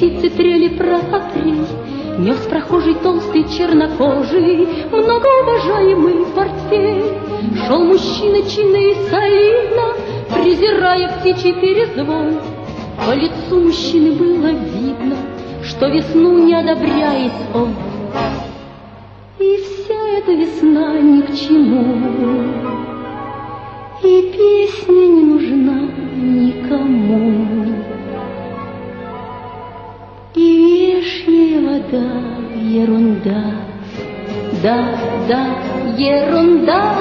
птицы трели про апрель, нес прохожий толстый чернокожий многоуважаемый портфель. Шел мужчина чинно и солидно, презирая птичий перезвон. По лицу мужчины было видно, что весну не одобряет он. И вся эта весна ни к чему, и песня не нужна никому. И вешняя вода — ерунда, да, да, ерунда.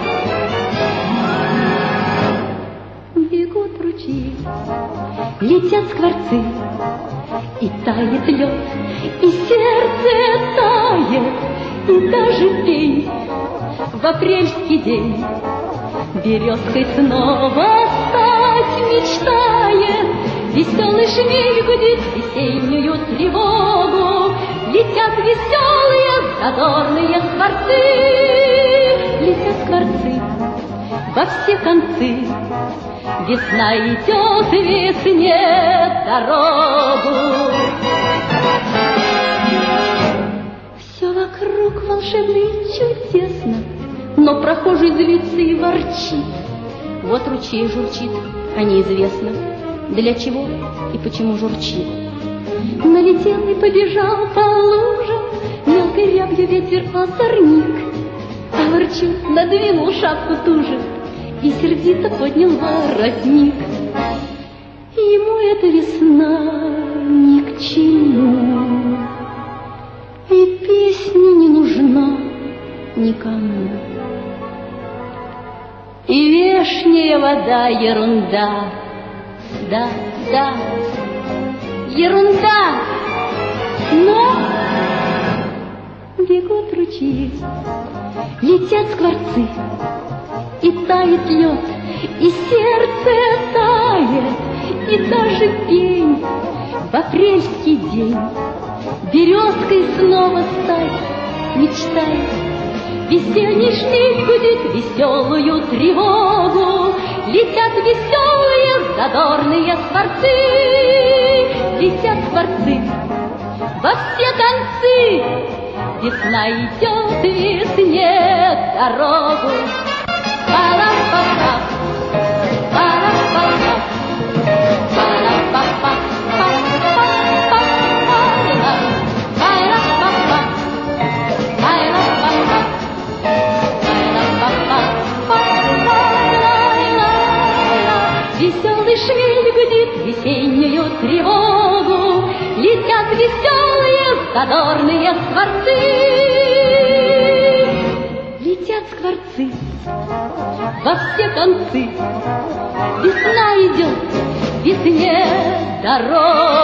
Бегут ручьи, летят скворцы, и тает лед, и сердце тает, и даже пень в апрельский день березкой снова стать мечтает. Веселый шмель гудит весеннюю тревогу, летят веселые задорные скворцы, летят скворцы во все концы. Весна идет весне дорогу. Все вокруг волшебно и чудесно, но прохожий злится и ворчит. Вот ручей журчит, а неизвестно, для чего и почему журчит. Налетел и побежал по лужам мелкой рябью ветер озорник, а ворчун надвинул шапку туже и сердито поднял воротник. Ему эта весна ни к чему, и песня не нужна никому. И вешняя вода — ерунда, да, да, ерунда. Но бегут ручьи, летят скворцы, и тает лед, и сердце тает, и даже пень в апрельский день березкой снова стать мечтает. Весенний шмель гудит веселую тревогу, летят веселые задорные скворцы, летят скворцы во все концы. Весна идет весне дорогу. Па-ла-па-па, па-ла-па-па, па-ла-па-па, па-ла-па-па, па-ла-па-па, па-ла-па-па, па-ла-па-па. Веселый шмель гудит весеннюю тревогу, летят веселые задорные скворцы, летят скворцы во все концы. Весна идет, весне дорога.